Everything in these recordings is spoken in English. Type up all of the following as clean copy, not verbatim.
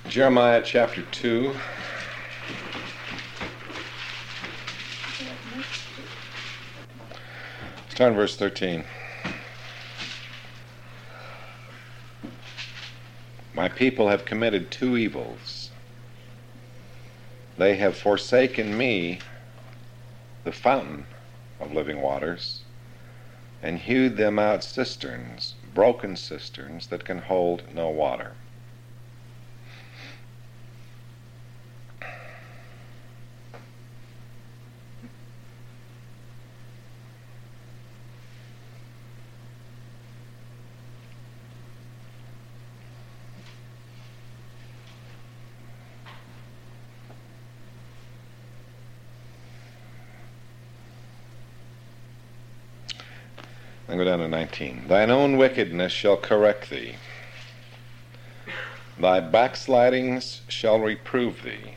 Jeremiah chapter 2. Start in verse 13. My people have committed two evils. They have forsaken me, the fountain of living waters, and hewed them out cisterns, broken cisterns that can hold no water. Then go down to 19. Thine own wickedness shall correct thee. Thy backslidings shall reprove thee.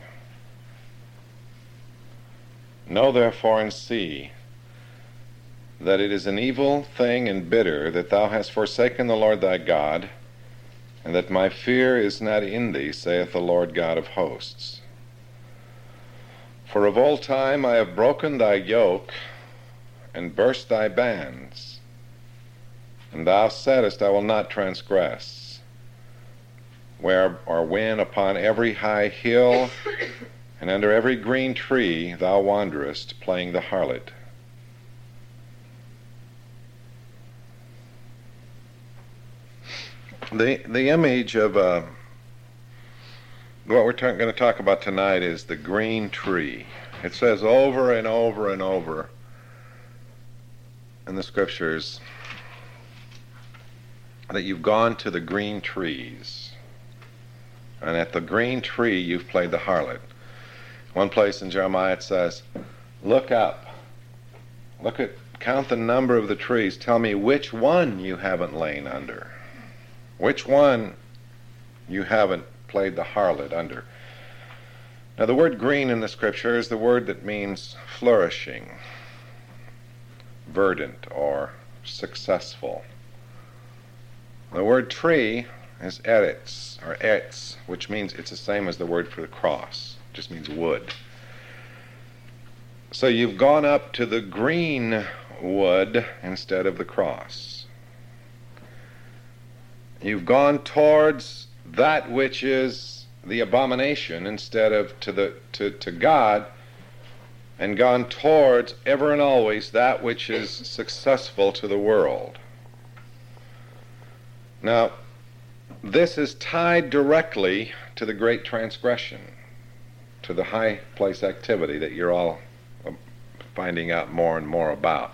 Know therefore and see that it is an evil thing and bitter that thou hast forsaken the Lord thy God, and that my fear is not in thee, saith the Lord God of hosts. For of old time I have broken thy yoke and burst thy bands. And thou saidst, I will not transgress. Where or when upon every high hill and under every green tree thou wanderest, playing the harlot. The image of what we're going to talk about tonight is the green tree. It says over and over and over in the scriptures that you've gone to the green trees, and at the green tree you've played the harlot. One place in Jeremiah it says, look up, count the number of the trees, tell me which one you haven't lain under, which one you haven't played the harlot under. Now the word green in the scripture is the word that means flourishing, verdant, or successful. The word tree is eretz, or etz, which means it's the same as the word for the cross. It just means wood. So you've gone up to the green wood instead of the cross. You've gone towards that which is the abomination instead of to God, and gone towards ever and always that which is successful to the world. Now, this is tied directly to the great transgression, to the high place activity that you're all finding out more and more about.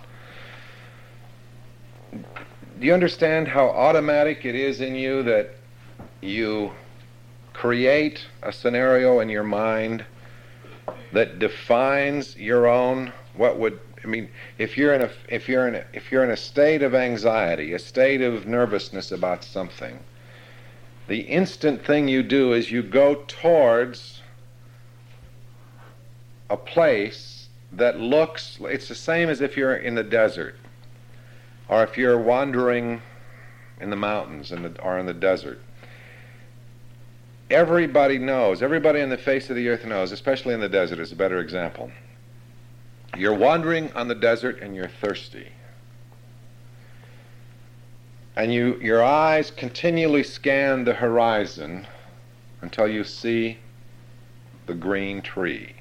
Do you understand how automatic it is in you that you create a scenario in your mind that defines your own if you're in a state of anxiety, a state of nervousness about something, the instant thing you do is you go towards a place that looks, it's the same as if you're in the desert, or if you're wandering in the mountains or in the desert. Everybody knows, everybody on the face of the earth knows, especially in the desert is a better example. You're wandering on the desert and you're thirsty. And your eyes continually scan the horizon until you see the green tree.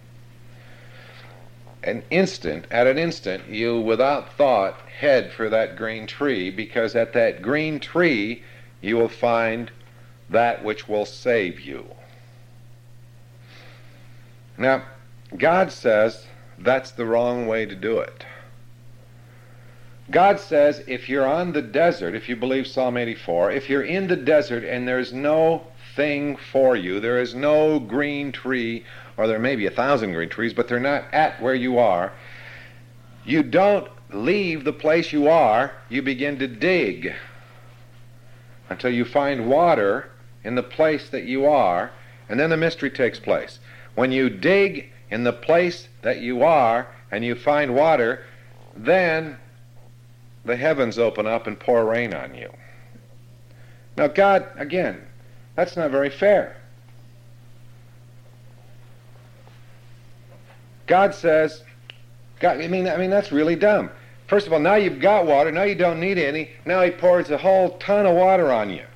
At an instant, you without thought head for that green tree, because at that green tree you will find that which will save you. Now, God says that's the wrong way to do it. God says if you're on the desert, if you believe Psalm 84, if you're in the desert and there's no thing for you, there is no green tree, or there may be 1,000 green trees, but they're not at where you are, you don't leave the place you are, you begin to dig until you find water in the place that you are, and then the mystery takes place. When you dig in the place that you are and you find water, then the heavens open up and pour rain on you. Now God, again, that's not very fair. God says, I mean, that's really dumb. First of all, now you've got water, now you don't need any, now he pours a whole ton of water on you.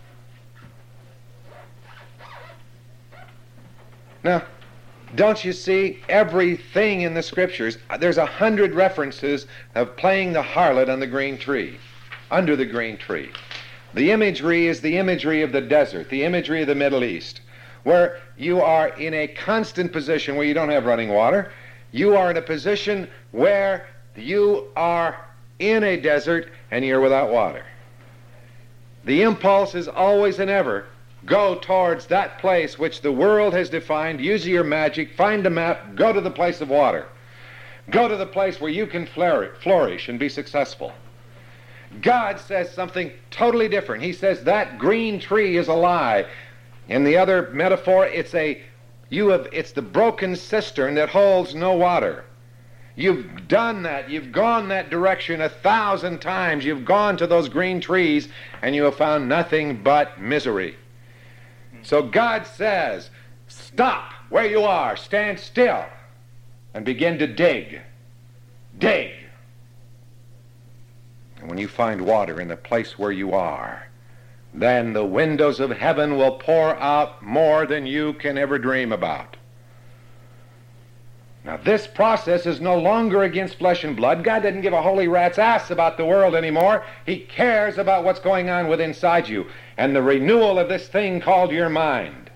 Now, don't you see everything in the Scriptures? There's 100 references of playing the harlot on the green tree, under the green tree. The imagery is the imagery of the desert, the imagery of the Middle East, where you are in a constant position where you don't have running water. You are in a position where you are in a desert and you're without water. The impulse is always and ever go towards that place which the world has defined. Use your magic, find a map, go to the place of water. Go to the place where you can flourish and be successful. God says something totally different. He says that green tree is a lie. In the other metaphor, it's the broken cistern that holds no water. You've done that. You've gone that direction 1,000 times. You've gone to those green trees and you have found nothing but misery. So God says, stop where you are, stand still, and begin to dig. Dig. And when you find water in the place where you are, then the windows of heaven will pour out more than you can ever dream about. Now, this process is no longer against flesh and blood. God doesn't give a holy rat's ass about the world anymore. He cares about what's going on within inside you and the renewal of this thing called your mind.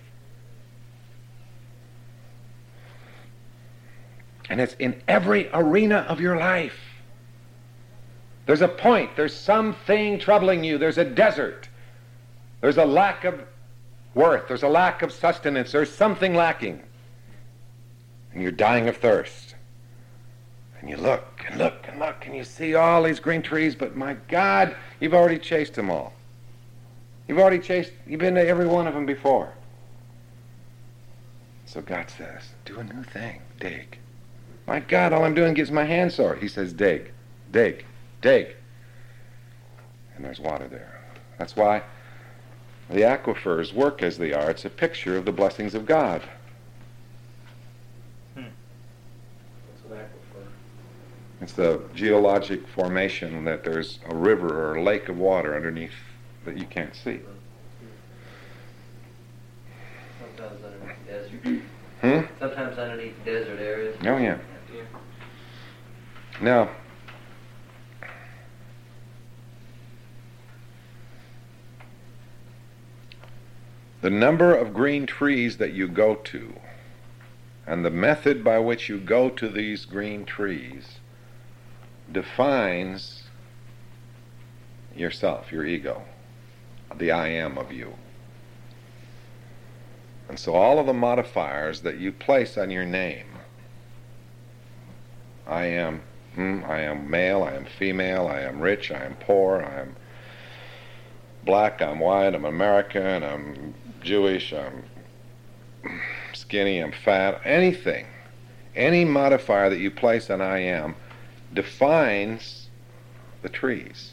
And it's in every arena of your life. There's a point. There's something troubling you. There's a desert. There's a lack of worth. There's a lack of sustenance. There's something lacking. And you're dying of thirst. And you look and look and look and you see all these green trees, but my God, you've already chased them all. You've been to every one of them before. So God says, do a new thing. Dig. My God, all I'm doing gives my hand sore. He says, dig, dig, dig. And there's water there. That's why the aquifers work as they are. It's a picture of the blessings of God. It's the geologic formation that there's a river or a lake of water underneath that you can't see. Sometimes underneath the desert. Sometimes underneath desert areas. Oh, yeah. Now, the number of green trees that you go to and the method by which you go to these green trees defines yourself, your ego, the I am of you. And so all of the modifiers that you place on your name, I am male, I am female, I am rich, I am poor, I am black, I'm white, I'm American, I'm Jewish, I'm skinny, I'm fat, anything, any modifier that you place on I am defines the trees.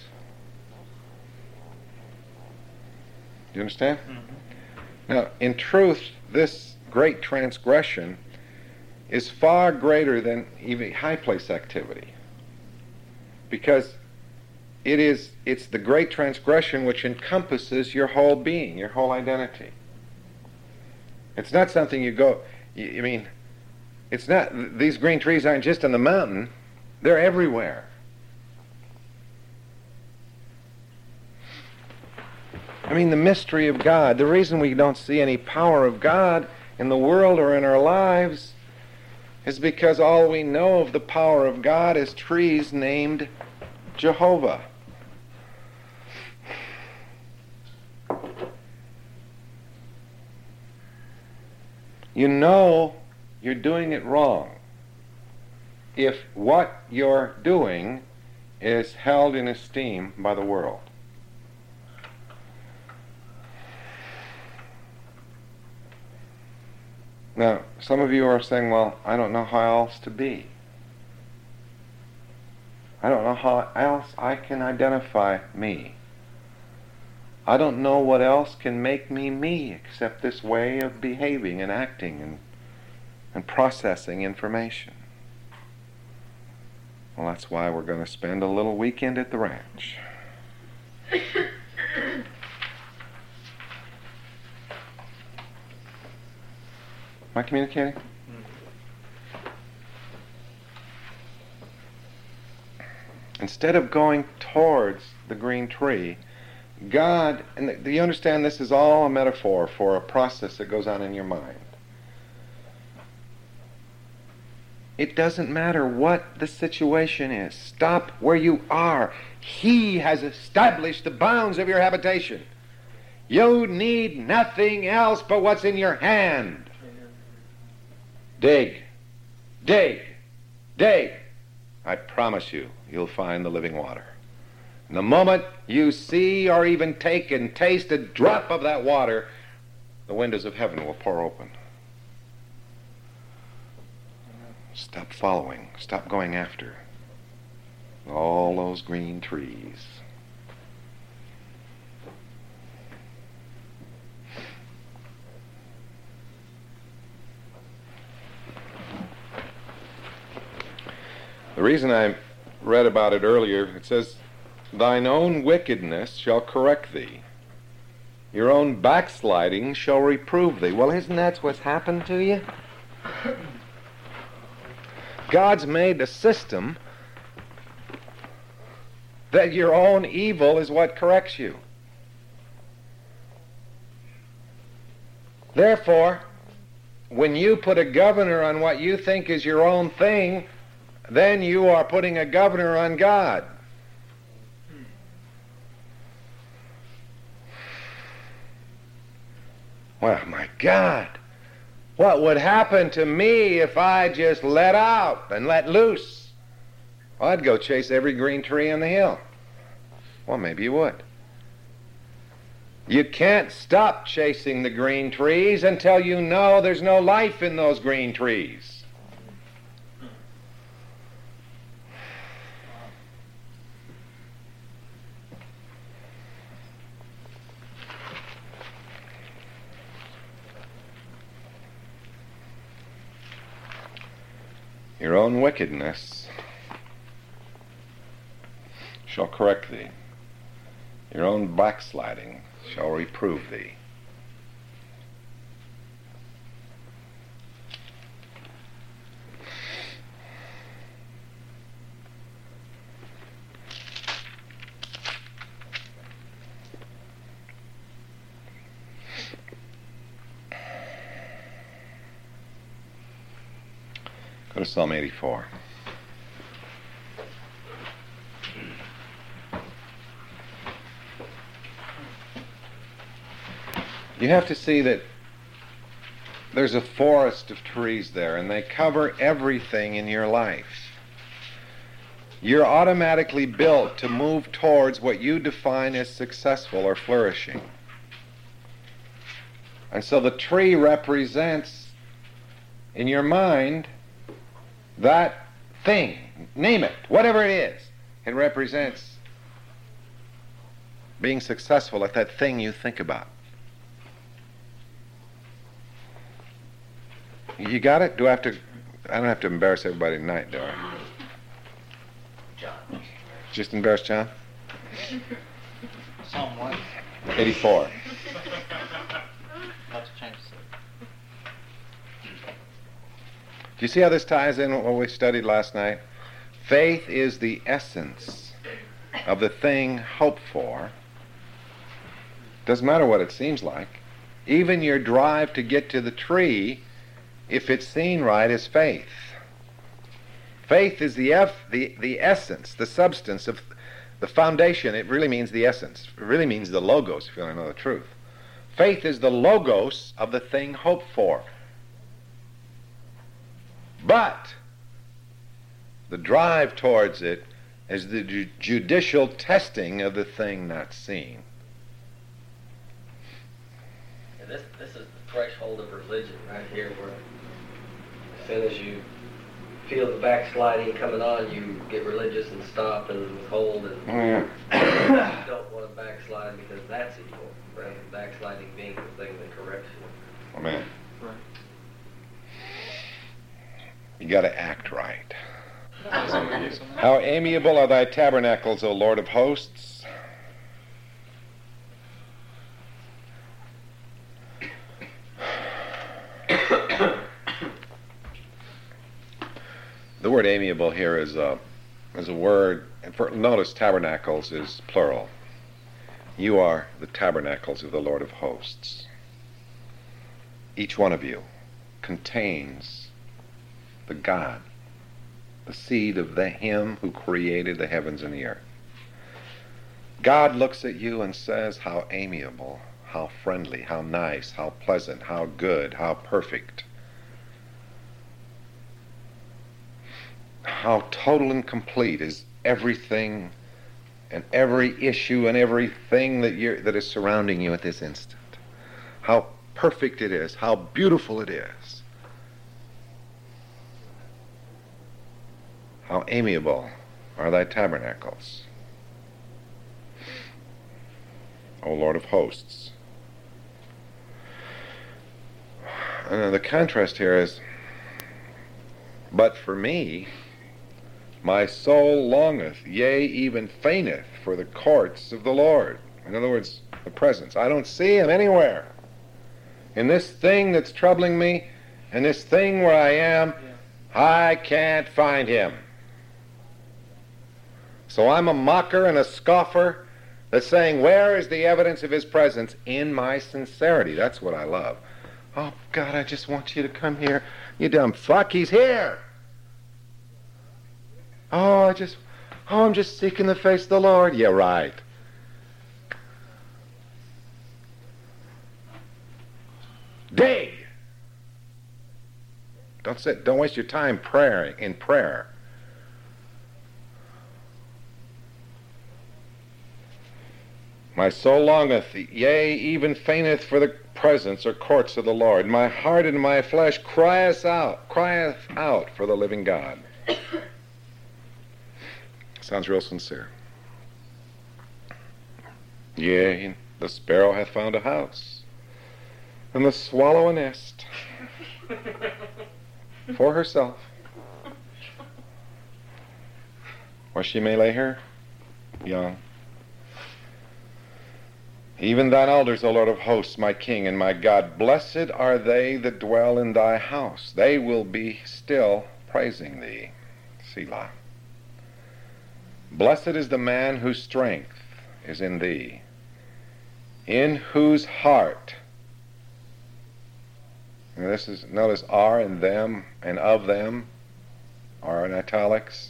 Do you understand? Mm-hmm. Now, in truth, this great transgression is far greater than even high place activity, because it's the great transgression which encompasses your whole being, your whole identity. It's not something it's not, these green trees aren't just on the mountain, they're everywhere. I mean, the mystery of God, the reason we don't see any power of God in the world or in our lives is because all we know of the power of God is trees named Jehovah. You know you're doing it wrong if what you're doing is held in esteem by the world. Now, some of you are saying, well, I don't know how else to be. I don't know how else I can identify me. I don't know what else can make me me except this way of behaving and acting and processing information. Well, that's why we're going to spend a little weekend at the ranch. Am I communicating? Instead of going towards the green tree, God, and do you understand this is all a metaphor for a process that goes on in your mind? It doesn't matter what the situation is. Stop where you are. He has established the bounds of your habitation. You need nothing else but what's in your hand. Dig, dig, dig. I promise you, you'll find the living water. And the moment you see or even take and taste a drop of that water, the windows of heaven will pour open. Stop following. Stop going after all those green trees. The reason I read about it earlier, it says, thine own wickedness shall correct thee. Your own backsliding shall reprove thee. Well, isn't that what's happened to you? God's made a system that your own evil is what corrects you. Therefore, when you put a governor on what you think is your own thing, then you are putting a governor on God. Well, my God, what would happen to me if I just let out and let loose? Well, I'd go chase every green tree on the hill. Well, maybe you would. You can't stop chasing the green trees until you know there's no life in those green trees. Your own wickedness shall correct thee. Your own backsliding shall reprove thee. Go to Psalm 84. You have to see that there's a forest of trees there, and they cover everything in your life. You're automatically built to move towards what you define as successful or flourishing. And so the tree represents, in your mind, that thing. Name it, whatever it is. It represents being successful at that thing you think about. You got it? I don't have to embarrass everybody tonight, do I? John. Just embarrass John? Psalm what? 84. Let's change it. Do you see how this ties in with what we studied last night? Faith is the essence of the thing hoped for. Doesn't matter what it seems like. Even your drive to get to the tree, if it's seen right, is faith. Faith is the essence, the substance of the foundation. It really means the essence. It really means the logos, if you want to know the truth. Faith is the logos of the thing hoped for. But the drive towards it is the judicial testing of the thing not seen. And this is the threshold of religion right here, where as soon as you feel the backsliding coming on, you get religious and stop and withhold, and you don't want to backslide because that's evil, rather than backsliding being the thing that corrects you. Amen. Right. You got to act right. How amiable are thy tabernacles, O Lord of hosts. The word amiable here is a word. Notice tabernacles is plural. You are the tabernacles of the Lord of hosts. Each one of you contains the God, the seed of him who created the heavens and the earth. God looks at you and says, how amiable, how friendly, how nice, how pleasant, how good, how perfect. How total and complete is everything and every issue and everything that is surrounding you at this instant. How perfect it is, how beautiful it is. How amiable are thy tabernacles, O Lord of hosts. And the contrast here is, but for me, my soul longeth, yea, even fainteth for the courts of the Lord. In other words, the presence. I don't see him anywhere. In this thing that's troubling me, in this thing where I am, I can't find him. So I'm a mocker and a scoffer that's saying, where is the evidence of his presence? In my sincerity. That's what I love. Oh, God, I just want you to come here. You dumb fuck, he's here. I'm just seeking the face of the Lord. Yeah, right. Dig. Don't waste your time in prayer. My soul longeth, yea, even fainteth for the presence or courts of the Lord. My heart and my flesh crieth out for the living God. Sounds real sincere. Yea, the sparrow hath found a house, and the swallow a nest for herself, where she may lay her young. Even thine elders, O Lord of hosts, my King and my God, blessed are they that dwell in thy house. They will be still praising thee. Selah. Blessed is the man whose strength is in thee, in whose heart. Now notice are and them and of them are in italics.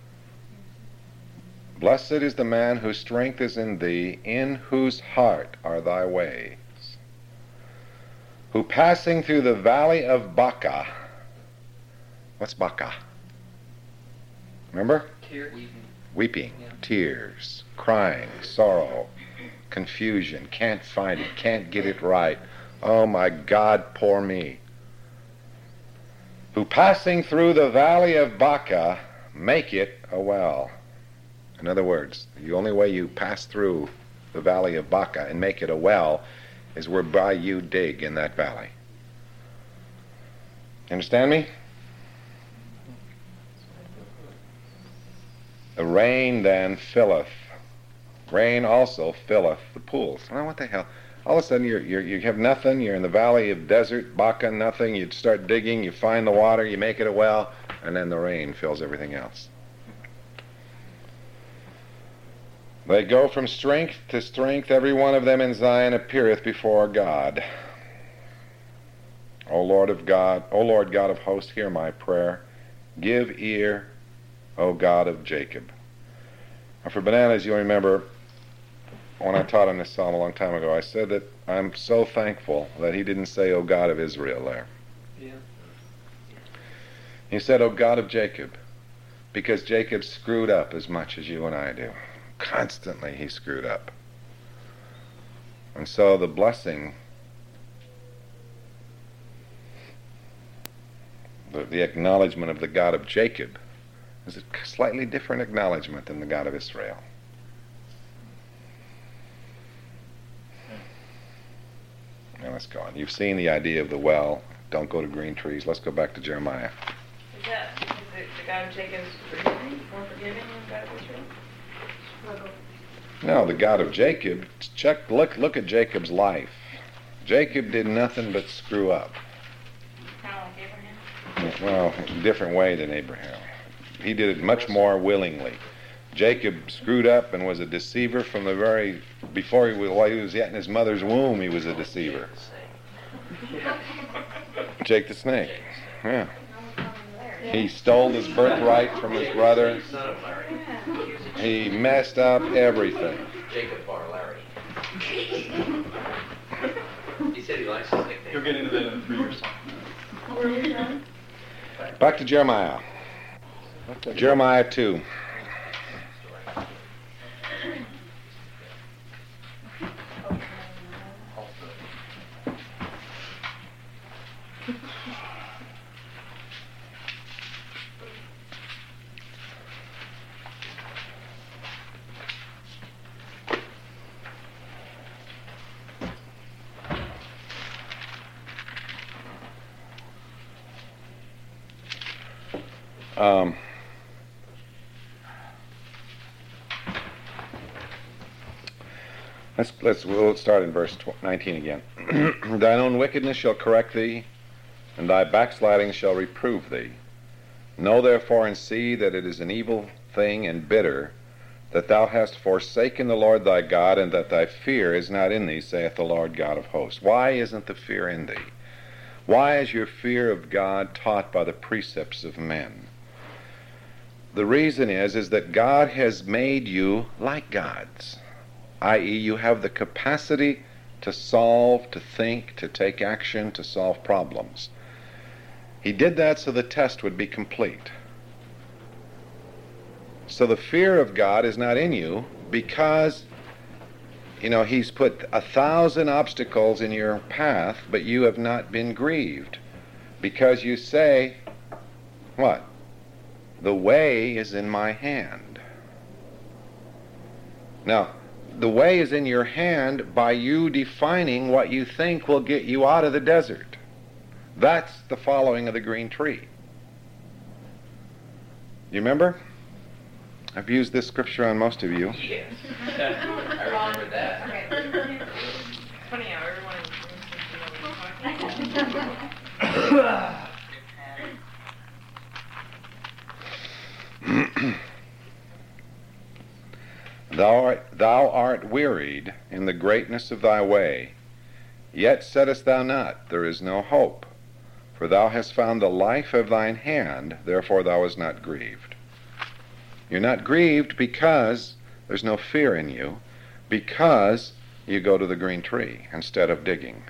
Blessed is the man whose strength is in thee, in whose heart are thy ways, who passing through the valley of Baca. What's Baca? Remember? Tears. Weeping, Yeah. tears, crying, sorrow, confusion, can't find it, can't get it right. Oh my God, poor me. Who passing through the valley of Baca, make it a well. In other words, the only way you pass through the valley of Baca and make it a well is whereby you dig in that valley. Understand me? The rain then filleth. Rain also filleth the pools. Well, what the hell? All of a sudden you have nothing. You're in the valley of desert, Baca, nothing. You start digging, you find the water, you make it a well, and then the rain fills everything else. They go from strength to strength. Every one of them in Zion appeareth before God. O Lord God of hosts, hear my prayer. Give ear, O God of Jacob. Now for bananas, you'll remember when I taught on this psalm a long time ago, I said that I'm so thankful that he didn't say, O God of Israel there. Yeah. He said, O God of Jacob, because Jacob screwed up as much as you and I do. Constantly he screwed up. And so the blessing, the acknowledgement of the God of Jacob is a slightly different acknowledgement than the God of Israel. Now let's go on. You've seen the idea of the well. Don't go to green trees. Let's go back to Jeremiah. Is the God of Jacob's reasoning for forgiving the God of Israel? No, the God of Jacob. Look at Jacob's life. Jacob did nothing but screw up. Kind of like Abraham? Well, a different way than Abraham. He did it much more willingly. Jacob screwed up and was a deceiver from the very, while he was yet in his mother's womb, he was a deceiver. Jake the snake. Yeah. He stole his birthright from his brother. He messed up everything. Jacob Bar Larry. He said he likes his nickname. You'll get into that in 3 years. Back to Jeremiah. Jeremiah 2. We'll start in verse 19 again. Thine own wickedness shall correct thee, and thy backsliding shall reprove thee. Know therefore and see that it is an evil thing and bitter, that thou hast forsaken the Lord thy God, and that thy fear is not in thee, saith the Lord God of hosts. Why isn't the fear in thee? Why is your fear of God taught by the precepts of men? The reason is that God has made you like gods, i.e. you have the capacity to solve, to think, to take action, to solve problems. He did that so the test would be complete. So the fear of God is not in you because, He's put 1,000 obstacles in your path, but you have not been grieved. Because you say, what? The way is in my hand. Now, the way is in your hand by you defining what you think will get you out of the desert. That's the following of the green tree. You remember? I've used this scripture on most of you. Yes. I remember that. Okay. Funny how everyone is talking. Thou art wearied in the greatness of thy way, yet saidst thou not, there is no hope. For thou hast found the life of thine hand, therefore thou wast not grieved. You're not grieved because there's no fear in you, because you go to the green tree instead of digging.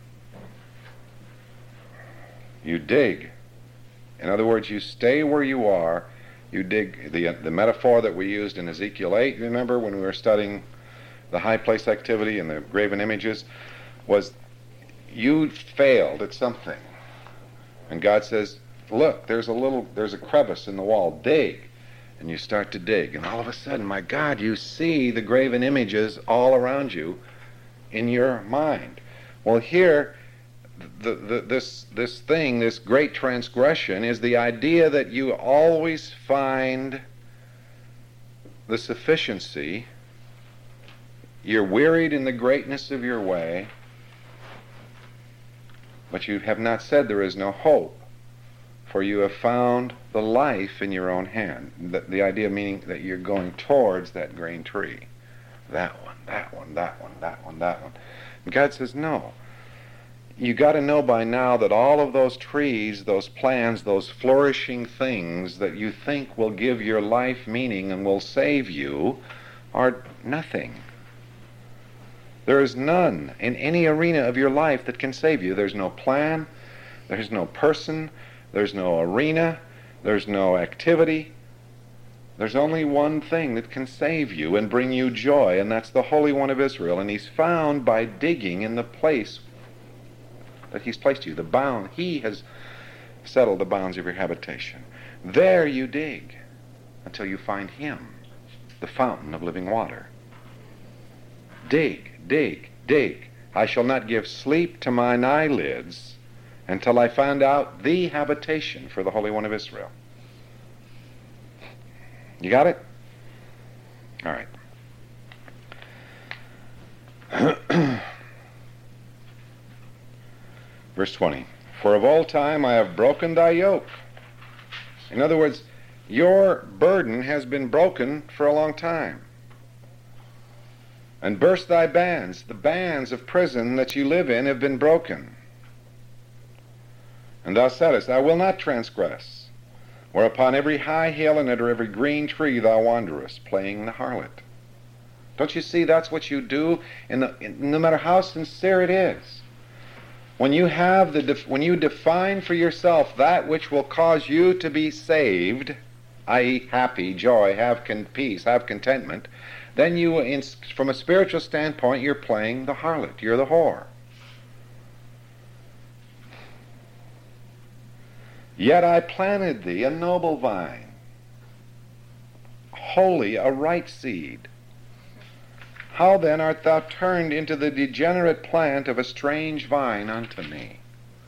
You dig. In other words, you stay where you are. You dig. The metaphor that we used in Ezekiel 8, remember, when we were studying the high place activity and the graven images, was you failed at something. And God says, look, there's a crevice in the wall, dig. And you start to dig, and all of a sudden, my God, you see the graven images all around you in your mind. Well, here, this great transgression is the idea that you always find the sufficiency. You're wearied in the greatness of your way, but you have not said there is no hope, for you have found the life in your own hand. The idea meaning that you're going towards that green tree. That one, that one, that one, that one, that one. And God says, no. You got to know by now that all of those trees, those plans, those flourishing things that you think will give your life meaning and will save you are nothing. There is none in any arena of your life that can save you. There's no plan, there's no person, there's no arena, there's no activity. There's only one thing that can save you and bring you joy, and that's the Holy One of Israel. And he's found by digging in the place that he's placed you, the bound. He has settled the bounds of your habitation. There you dig until you find him, the fountain of living water. Dig, dig, dig. I shall not give sleep to mine eyelids until I find out the habitation for the Holy One of Israel. You got it? All right. Verse 20. For of old time I have broken thy yoke. In other words, your burden has been broken for a long time. And burst thy bands. The bands of prison that you live in have been broken. And thou saidest, I will not transgress. Whereupon every high hill and under every green tree thou wanderest, playing the harlot. Don't you see that's what you do, no matter how sincere it is? When you when you define for yourself that which will cause you to be saved, i.e. happy, joy, have peace, have contentment, then you, from a spiritual standpoint, you're playing the harlot. You're the whore. Yet I planted thee a noble vine, holy, a right seed. How then art thou turned into the degenerate plant of a strange vine unto me?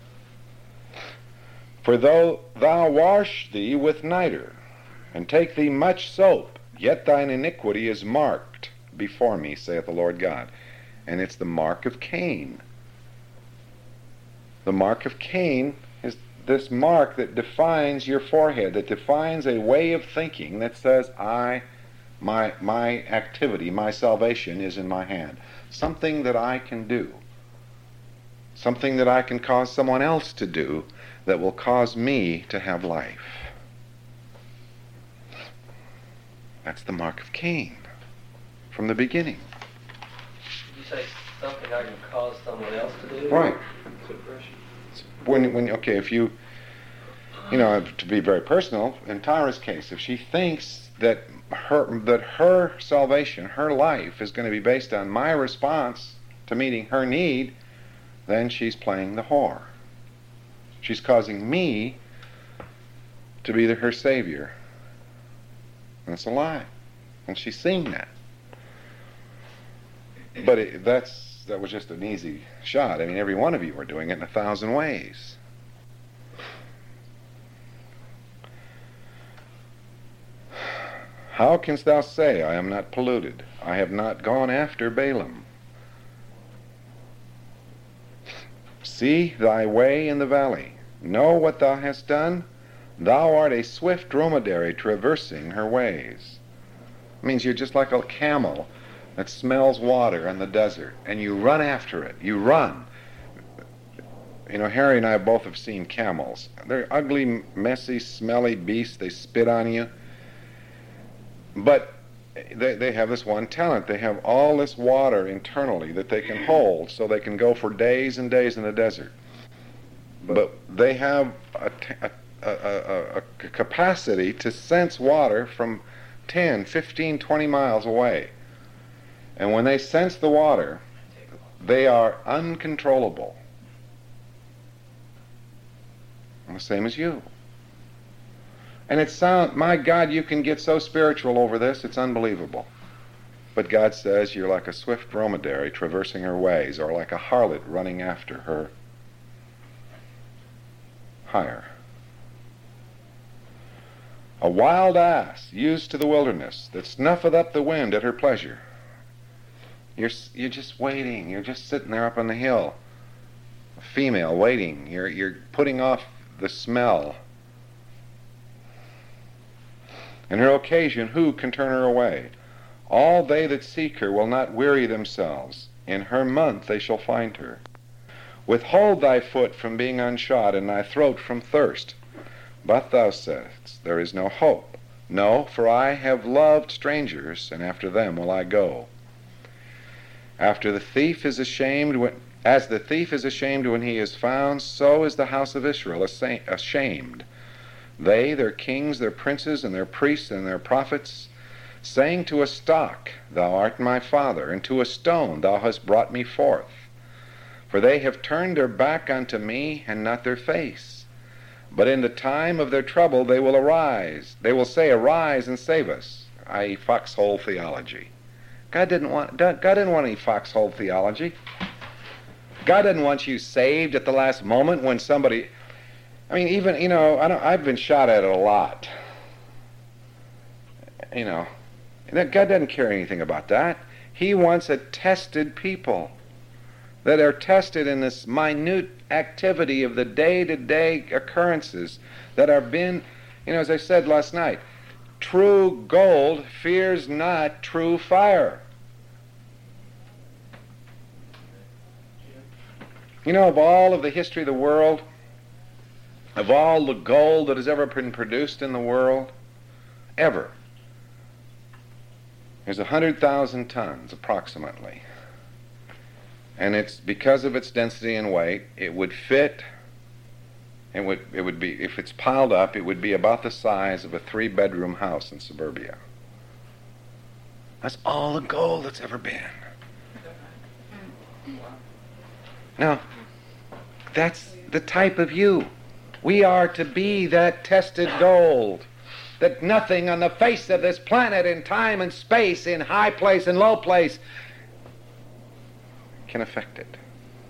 For though thou wash thee with nitre, and take thee much soap, yet thine iniquity is marked before me, saith the Lord God. And it's the mark of Cain. The mark of Cain is this mark that defines your forehead, that defines a way of thinking that says, my activity, my salvation is in my hand. Something that I can do. Something that I can cause someone else to do that will cause me to have life. That's the mark of Cain from the beginning. Did you say something I can cause someone else to do? Right. If you to be very personal, in Tyra's case, if she thinks that her salvation, her life, is going to be based on my response to meeting her need, then she's playing the whore. She's causing me to be her savior. That's a lie. And she's seeing that. But that was just an easy shot. I mean, every one of you are doing it in 1,000 ways. How canst thou say, I am not polluted? I have not gone after Balaam. See thy way in the valley. Know what thou hast done. Thou art a swift dromedary traversing her ways. It means you're just like a camel that smells water in the desert, and you run after it. You run. Harry and I both have seen camels. They're ugly, messy, smelly beasts. They spit on you. But they have this one talent. They have all this water internally that they can hold, so they can go for days and days in the desert. But they have a capacity to sense water from 10, 15, 20 miles away. And when they sense the water, they are uncontrollable. The same as you. And my God, you can get so spiritual over this, it's unbelievable. But God says you're like a swift dromedary traversing her ways, or like a harlot running after her hire. A wild ass used to the wilderness that snuffeth up the wind at her pleasure. You're just waiting. You're just sitting there up on the hill. A female waiting. You're putting off the smell. In her occasion, who can turn her away? All they that seek her will not weary themselves. In her month they shall find her. Withhold thy foot from being unshod, and thy throat from thirst. But thou saidst, there is no hope. No, for I have loved strangers, and after them will I go. As the thief is ashamed when he is found, so is the house of Israel ashamed. They, their kings, their princes, and their priests, and their prophets, saying to a stock, Thou art my father, and to a stone, Thou hast brought me forth. For they have turned their back unto me, and not their face. But in the time of their trouble they will arise. They will say, Arise and save us, i.e. foxhole theology. God didn't want any foxhole theology. God didn't want you saved at the last moment when somebody... I've been shot at a lot. You know, God doesn't care anything about that. He wants a tested people that are tested in this minute activity of the day-to-day occurrences that are been, as I said last night, true gold fears not true fire. Of all of the history of the world, of all the gold that has ever been produced in the world, ever, there's 100,000 tons approximately. And it's because of its density and weight, it would fit, it would be, if it's piled up, it would be about the size of a 3-bedroom house in suburbia. That's all the gold that's ever been. Now, that's the type of you. We are to be that tested gold, that nothing on the face of this planet in time and space, in high place and low place, can affect it.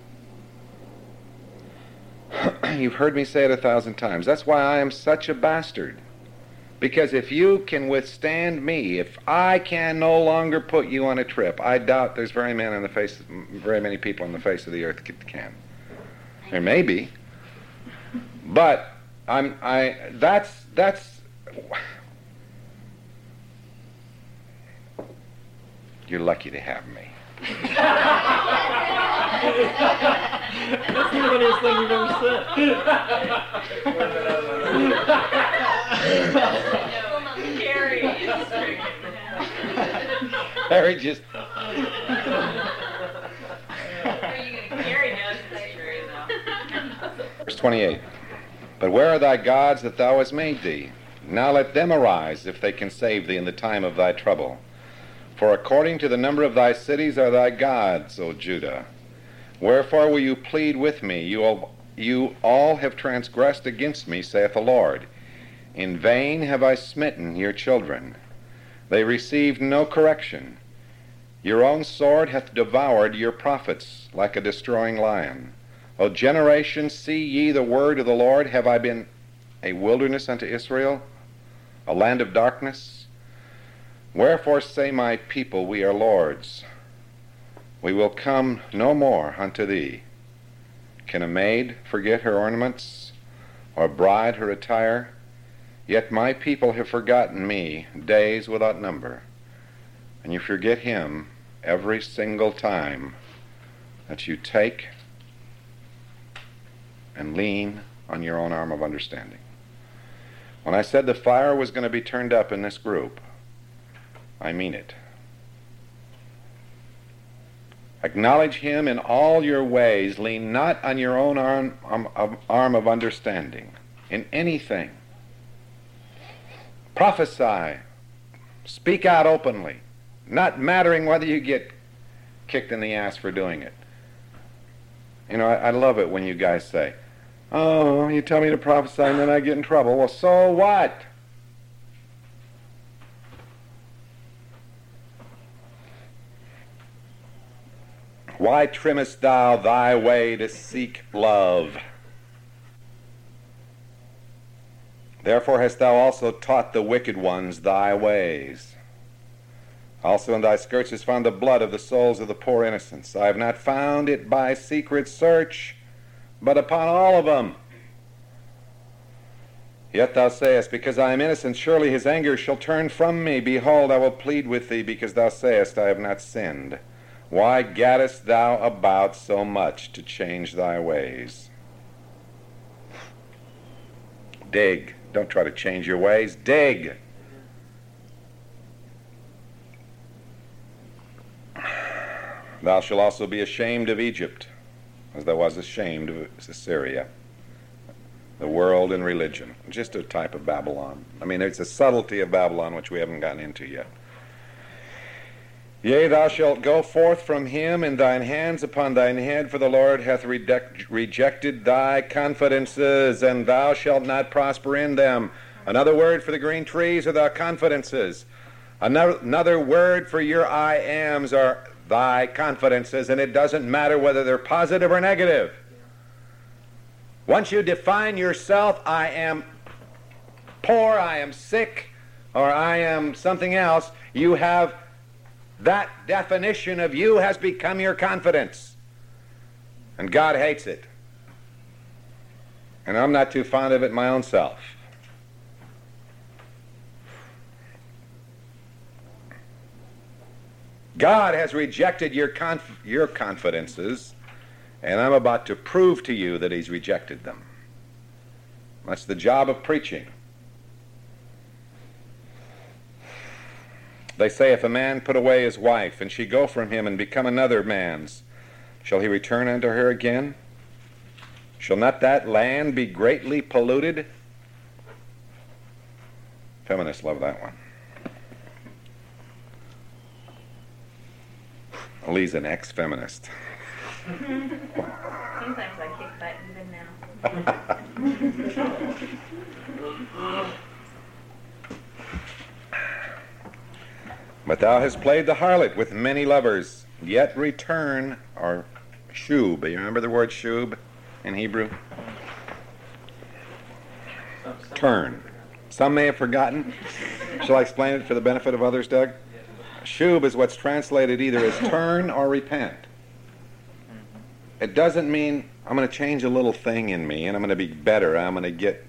You've heard me say it 1,000 times. That's why I am such a bastard. Because if you can withstand me, if I can no longer put you on a trip, I doubt there's very many people on the face of the earth that can. There may be, but that's you're lucky to have me. That's the funniest thing you've ever said. Harry just. Are you going to carry us? Verse 28. But where are thy gods that thou hast made thee? Now let them arise, if they can save thee in the time of thy trouble. For according to the number of thy cities are thy gods, O Judah. Wherefore will you plead with me? You all have transgressed against me, saith the Lord. In vain have I smitten your children. They received no correction. Your own sword hath devoured your prophets like a destroying lion. O generation, see ye the word of the Lord. Have I been a wilderness unto Israel, a land of darkness? Wherefore say my people, we are lords. We will come no more unto thee. Can a maid forget her ornaments, or a bride her attire? Yet my people have forgotten me days without number. And you forget him every single time that you take and lean on your own arm of understanding. When I said the fire was going to be turned up in this group, I mean it. Acknowledge him in all your ways. Lean not on your own arm of understanding in anything. Prophesy. Speak out openly, not mattering whether you get kicked in the ass for doing it. I love it when you guys say, oh, you tell me to prophesy and then I get in trouble. Well, so what? Why trimmest thou thy way to seek love? Therefore hast thou also taught the wicked ones thy ways. Also in thy skirts is found the blood of the souls of the poor innocents. I have not found it by secret search, but upon all of them. Yet thou sayest, because I am innocent, surely his anger shall turn from me. Behold, I will plead with thee, because thou sayest, I have not sinned. Why gaddest thou about so much to change thy ways? Dig. Don't try to change your ways. Dig. Thou shalt also be ashamed of Egypt, as thou wast ashamed of Assyria. The world and religion. Just a type of Babylon. It's a subtlety of Babylon which we haven't gotten into yet. Yea, thou shalt go forth from him, and thine hands upon thine head, for the Lord hath rejected thy confidences, and thou shalt not prosper in them. Another word for the green trees are thy confidences. Another word for your I ams are thy confidences, and it doesn't matter whether they're positive or negative. Once you define yourself, I am poor, I am sick, or I am something else, you have that definition of you has become your confidence. And God hates it. And I'm not too fond of it my own self. God has rejected your confidences, and I'm about to prove to you that he's rejected them. That's the job of preaching. They say, if a man put away his wife, and she go from him and become another man's, shall he return unto her again? Shall not that land be greatly polluted? Feminists love that one. Lee's an ex-feminist. Sometimes I kick that even now. But thou hast played the harlot with many lovers, yet return, or shub. You remember the word shub in Hebrew? Turn. Some may have forgotten. Shall I explain it for the benefit of others, Doug? Shub is what's translated either as turn or repent. It doesn't mean I'm going to change a little thing in me and I'm going to be better. I'm going to get...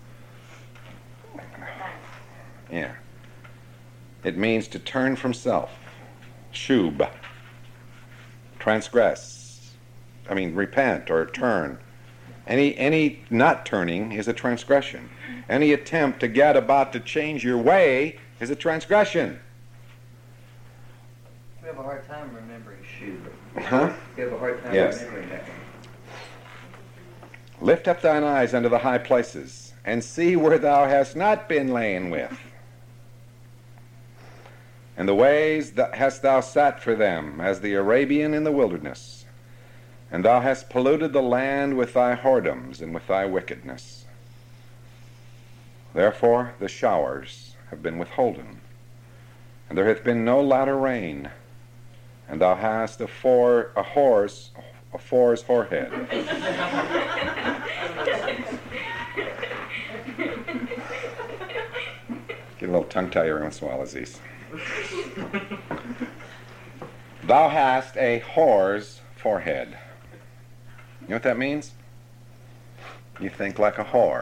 Yeah. It means to turn from self. Shub. Transgress. Repent or turn. Any not turning is a transgression. Any attempt to get about to change your way is a transgression. We have a hard time remembering shub. Huh? We have a hard time Yes. remembering that one. Lift up thine eyes unto the high places, and see where thou hast not been lain with. And the ways that hast thou sat for them, as the Arabian in the wilderness. And thou hast polluted the land with thy whoredoms and with thy wickedness. Therefore the showers have been withholden, and there hath been no latter rain. And thou hast a whore's whorehead. Get a little tongue-tie every once in a while, Aziz. Thou hast a whore's forehead. You know what that means? You think like a whore.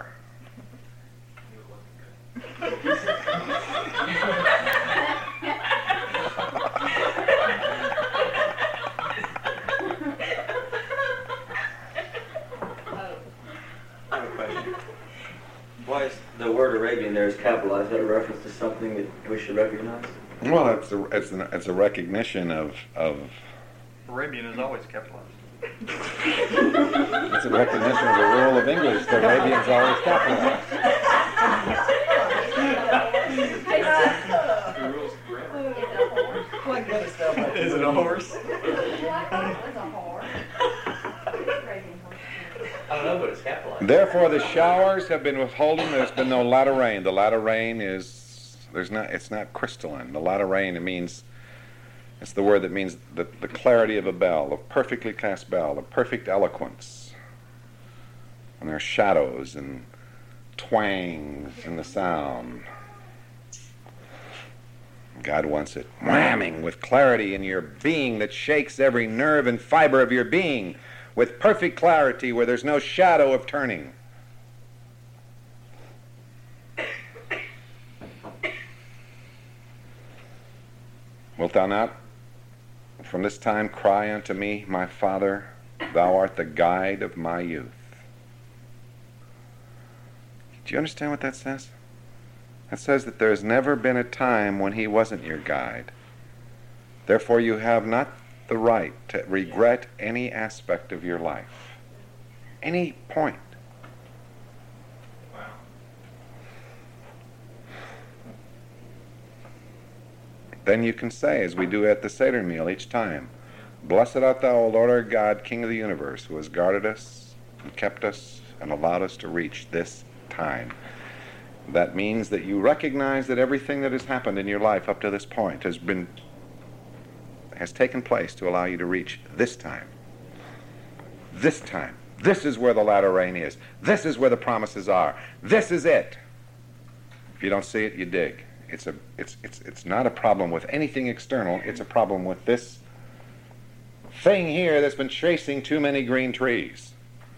Why is the word Arabian there is capitalized? Is that a reference to something that we should recognize? Well, it's a recognition of Arabian is always capitalized. it's a recognition of the rule of English. The Arabian's always capitalized. The rules of grammar. Is it a horse? Is it a horse? Well, I thought it was a horse. I don't know, but it's capitalized. Therefore, the showers have been withholden. There's been no latter rain. The latter rain it's not crystalline. The latter rain, it's the word that means the clarity of a bell, a perfectly cast bell, a perfect eloquence. And there are shadows and twangs in the sound. God wants it whamming with clarity in your being that shakes every nerve and fiber of your being, with perfect clarity where there's no shadow of turning. Wilt thou not from this time cry unto me, my Father, thou art the guide of my youth? Do you understand what that says? That says that there has never been a time when he wasn't your guide. Therefore you have not the right to regret any aspect of your life. Any point. Wow. Then you can say, as we do at the Seder meal each time, Blessed art thou, O Lord our God, King of the universe, who has guarded us and kept us and allowed us to reach this time. That means that you recognize that everything that has happened in your life up to this point has taken place to allow you to reach this time. This time. This is where the latter rain is. This is where the promises are. This is it. If you don't see it, you dig. It's not a problem with anything external. It's a problem with this thing here that's been chasing too many green trees.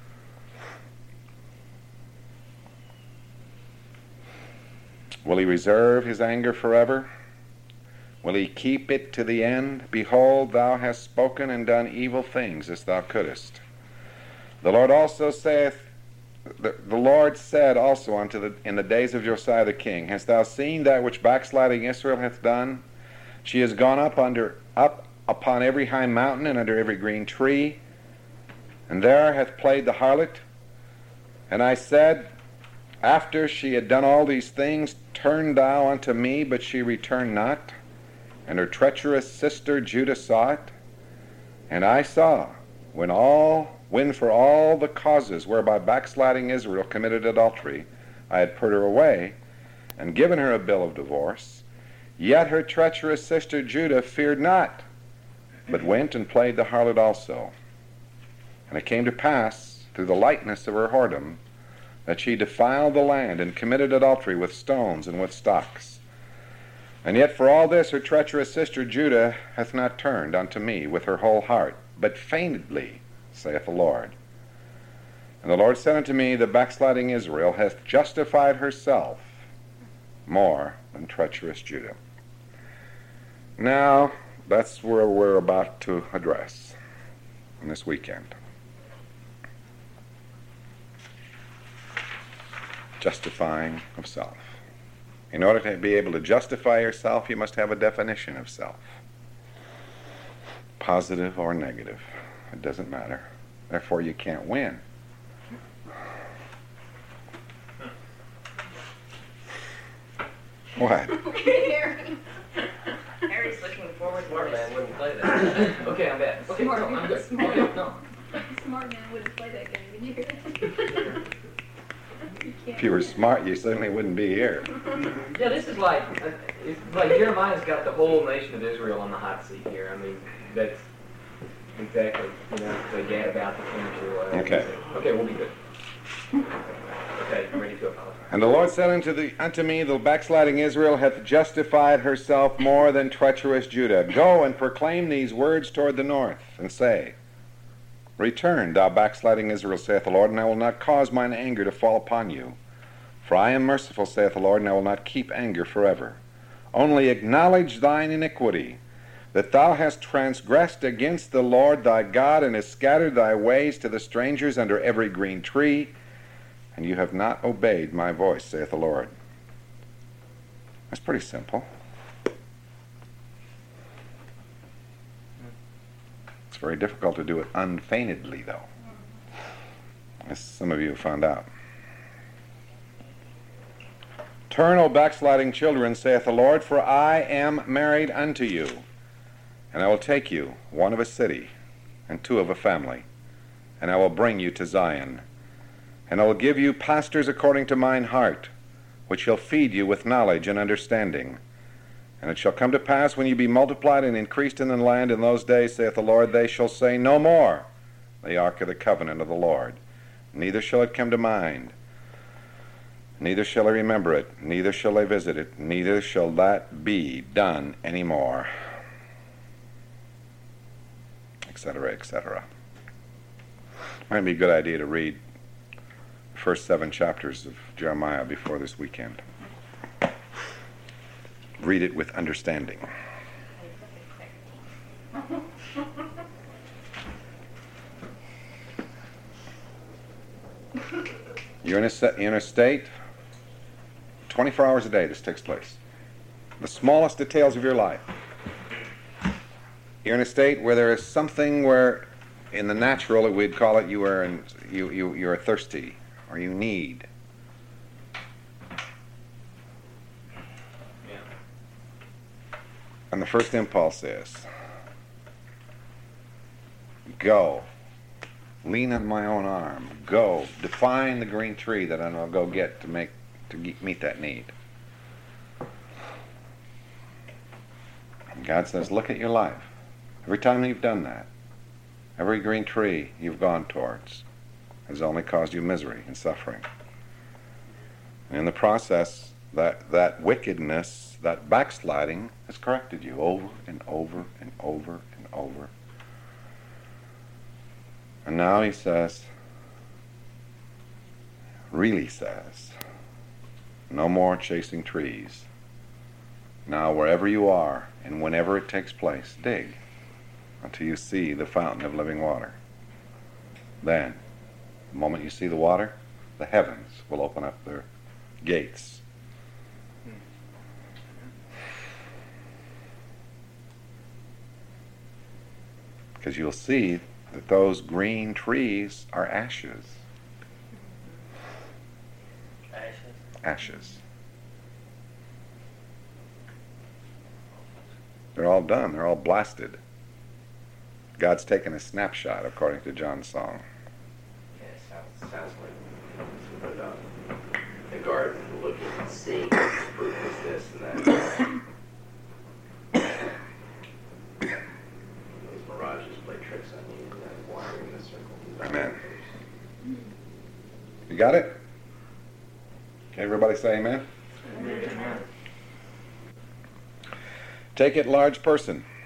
Will he reserve his anger forever? Will he keep it to the end? Behold, thou hast spoken and done evil things as thou couldest. The Lord also saith, the Lord said also in the days of Josiah the king, Hast thou seen that which backsliding Israel hath done? She has gone up upon every high mountain and under every green tree, and there hath played the harlot. And I said, after she had done all these things, Turn thou unto me, but she returned not. And her treacherous sister Judah saw it. And I saw, when for all the causes whereby backsliding Israel committed adultery, I had put her away, and given her a bill of divorce, yet her treacherous sister Judah feared not, but went and played the harlot also. And it came to pass, through the lightness of her whoredom, that she defiled the land, and committed adultery with stones and with stocks. And yet for all this her treacherous sister Judah hath not turned unto me with her whole heart, but feignedly, saith the Lord. And the Lord said unto me, The backsliding Israel hath justified herself more than treacherous Judah. Now, that's where we're about to address in this weekend. Justifying of self. In order to be able to justify yourself, you must have a definition of self. Positive or negative. It doesn't matter. Therefore, you can't win. What? Harry's looking forward to Smart man this. wouldn't play that. Okay, I'm back. Okay, Smart no, I'm man, good. smart. Okay, no. Smart man wouldn't play that game, would you hear that? If you were smart, you certainly wouldn't be here. Yeah, this is like, it's like Jeremiah's got the whole nation of Israel on the hot seat here. I mean, that's exactly, the gad about the country or whatever. Okay. Okay, we'll be good. Okay, I'm ready to apologize. And the Lord said unto me, The backsliding Israel hath justified herself more than treacherous Judah. Go and proclaim these words toward the north, and say, Return, thou backsliding Israel, saith the Lord, and I will not cause mine anger to fall upon you. For I am merciful, saith the Lord, and I will not keep anger forever. Only acknowledge thine iniquity, that thou hast transgressed against the Lord thy God, and hast scattered thy ways to the strangers under every green tree, and you have not obeyed my voice, saith the Lord. That's pretty simple. It's very difficult to do it unfeignedly, though, as some of you have found out. Turn, O backsliding children, saith the Lord, for I am married unto you, and I will take you, one of a city, and two of a family, and I will bring you to Zion. And I will give you pastors according to mine heart, which shall feed you with knowledge and understanding. And it shall come to pass, when ye be multiplied and increased in the land in those days, saith the Lord, they shall say no more, the ark of the covenant of the Lord. Neither shall it come to mind, neither shall they remember it, neither shall they visit it, neither shall that be done any more. Etc., etc. Might be a good idea to read the first 7 chapters of Jeremiah before this weekend. Read it with understanding. You're in a state, 24 hours a day this takes place. The smallest details of your life. You're in a state where there is something where, in the natural, we'd call it you are thirsty, or you need. And the first impulse is, go. Lean on my own arm. Go. Define the green tree that I'm going to go get to meet that need. And God says, look at your life. Every time you've done that, every green tree you've gone towards has only caused you misery and suffering. And in the process, that wickedness, that backsliding has corrected you over and over and over and over. And now he says, really says, no more chasing trees. Now wherever you are and whenever it takes place, dig until you see the fountain of living water. Then, the moment you see the water, the heavens will open up their gates. Because you'll see that those green trees are ashes. Ashes. They're all done. They're all blasted. God's taken a snapshot, according to John's song. Yeah, sounds like put up the garden, looking and seeing fruit was this and that. Those mirages play tricks on you, and then wandering in a circle. Amen. You got it? Everybody say amen. Amen. Take it large person.